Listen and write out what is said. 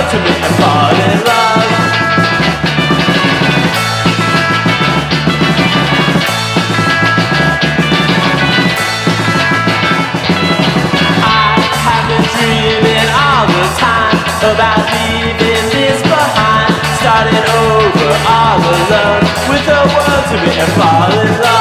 to me and fall in love. I have been dreaming all the time about leaving this behind, starting over all alone with the world to me and fall in love.